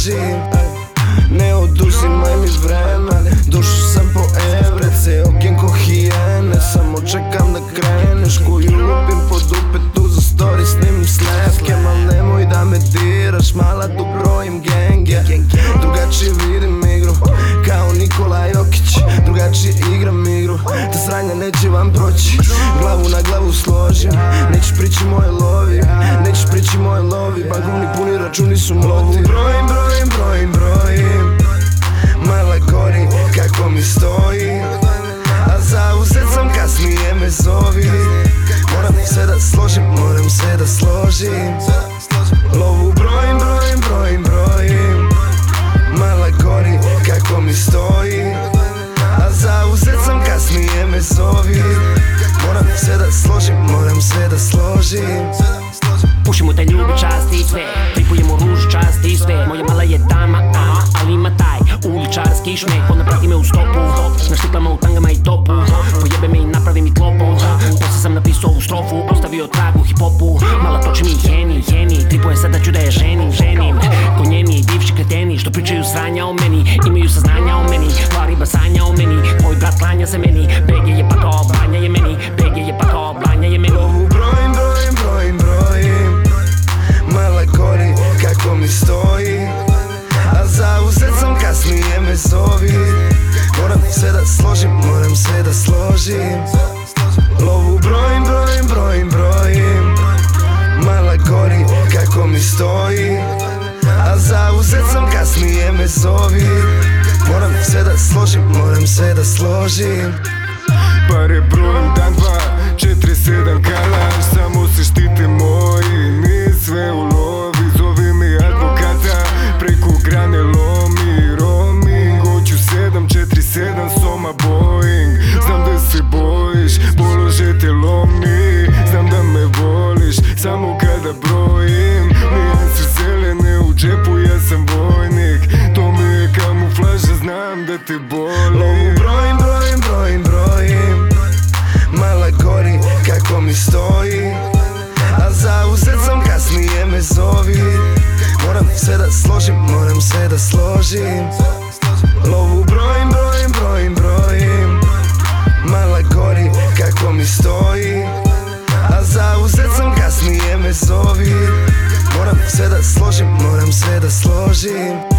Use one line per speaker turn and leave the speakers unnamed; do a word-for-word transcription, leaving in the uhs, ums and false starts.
složim. Ne oduzimaj mi vreme, došao sam po evre, ceogen ko hijene. Samo čekam da kreneš, koju lupim po dupetu za story, snimim snapke. Mal nemoj da me diraš, mala tu brojim genge. Drugačije vidim igru, kao Nikola Jokić. Drugačije igram igru, ta sranja neće vam proći. Glavu na glavu složim, nećeš prići moje lovi, nećeš prići moje lovi. Bankovni puni računi su mloti. Brojim, brojim, brojim, brojim, mala gori kako mi stoji, a zauzet sam, kasnije me zovi. Moram se da složim, moram se da složim. Lovu brojim, brojim, brojim, brojim, mala gori kako mi stoji, a zauzet sam, kasnije me zovi. Moram se da složim, moram se da složim.
Pušimo te ljubi, časti i sve, tripujemo ružu, časti i sve. Moja mala je dama, a, ali ima taj uličarski šmek. Ona prati me u stopu, na štiklama u tangama i topu. Pojebe me i napravi mi klopu, posle sam napisao ovu strofu, ostavio trag u hip-hopu. Mala toči mi jeni, jeni, tripuje sad da ću da je ženim, ženim. Ko njeni bivši kreteni, što pričaju sranja o meni, imaju saznanja o meni, dva riba sanja o meni. Tvoj brat klanja se meni, B G je pakao, Blanja je meni, B G je pakao, Blanja je meni.
Lovu brojim, brojim, brojim, brojim, mala gori kako mi stoji, a zauzet sam, kasnije me zovi. Moram se da složim, moram se da složim. Lovu brojim, brojim, brojim, brojim, mala gori kako mi stoji, a zauzet sam, kasnije me zovi. Moram se da složim, moram se da složim.
Pare brojim dan dva, četiri sedam kalaš, samo se štite moji, nije sve u lovi. Zove mi advokata, preko grane lomi, roaming. Hoću sedam četiri sedam soma Boeing. Znam da se bojiš, polože te lomi. Znam da me voliš, samo kada brojim. Nijanse zelene u džepu, ja sam vojnik. To mi je kamuflaža, znam da te boli.
Lovu brojim, brojim, brojim, brojim, mala gori kako mi stoji, a zauzet sam, kasnije me zovi. Moram se da složim, moram se da složim. Lovu brojim, brojim, brojim, brojim, mala gori kako mi stoji, a zauzet sam, kasnije me zovi. Moram se da složim, moram se da složim.